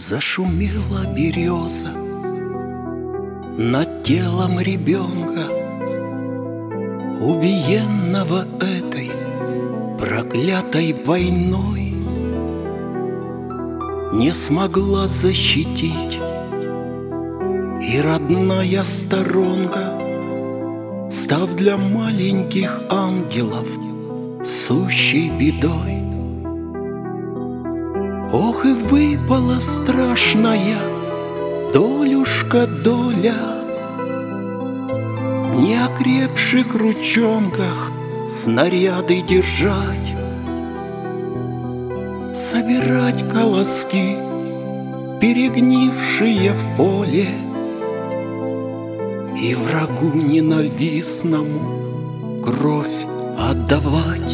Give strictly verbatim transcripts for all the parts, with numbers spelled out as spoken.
Зашумела береза над телом ребенка, убиенного этой проклятой войной. Не смогла защитить и родная сторонка, став для маленьких ангелов сущей бедой. Ох, и выпала страшная долюшка доля в неокрепших ручонках снаряды держать, собирать колоски, перегнившие в поле, и врагу ненавистному кровь отдавать.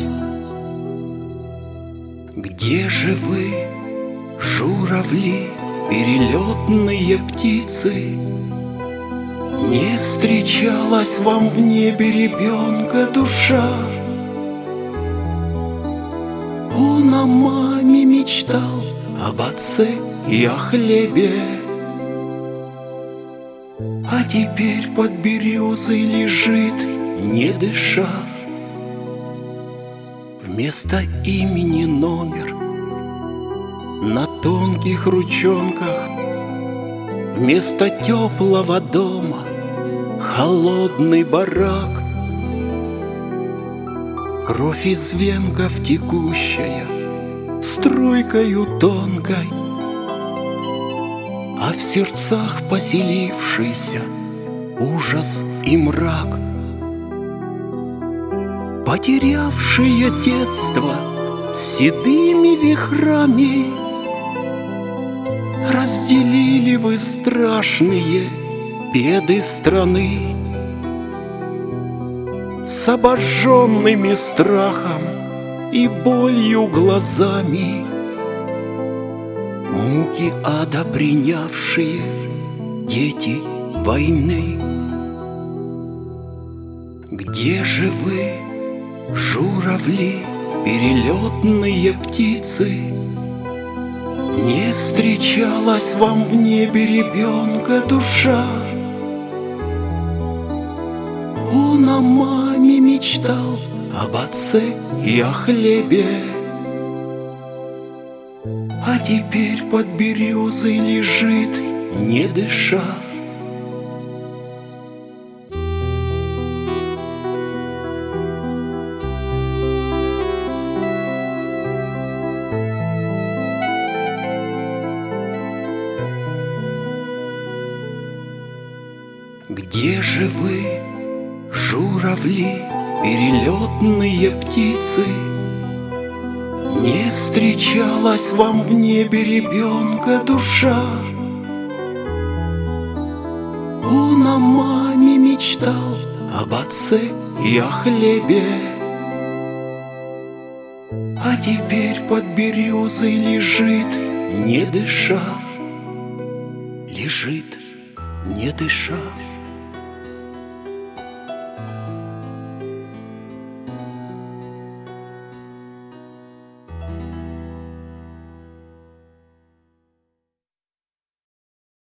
Где же вы, журавли, перелетные птицы? Не встречалась вам в небе ребенка душа? Он о маме мечтал, об отце и о хлебе, а теперь под березой лежит, не дыша. Вместо имени номер на тонких ручонках, вместо теплого дома холодный барак. Кровь из венков текущая струйкою тонкой, а в сердцах поселившийся ужас и мрак. Потерявшие детство с седыми вихрами, разделили вы страшные беды страны. С обожженными страхом и болью глазами, муки ада принявшие дети войны. Где же вы, журавли, перелетные птицы? Не встречалась вам в небе ребенка душа? Он о маме мечтал, об отце и о хлебе, а теперь под березой лежит, не дыша. Где же вы, журавли, перелетные птицы? Не встречалась вам в небе ребенка душа? Он о маме мечтал, об отце и о хлебе, а теперь под березой лежит, не дыша. Лежит, не дыша.